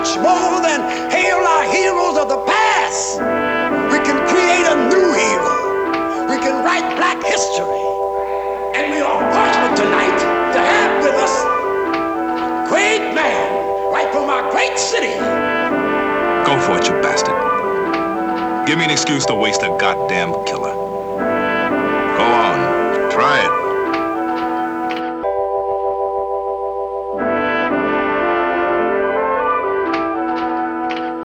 much more than hail our heroes of the past. We can create a new hero. We can write black history. And we are fortunate tonight to have with us a great man right from our great city. Go for it, you bastard. Give me an excuse to waste a goddamn killer.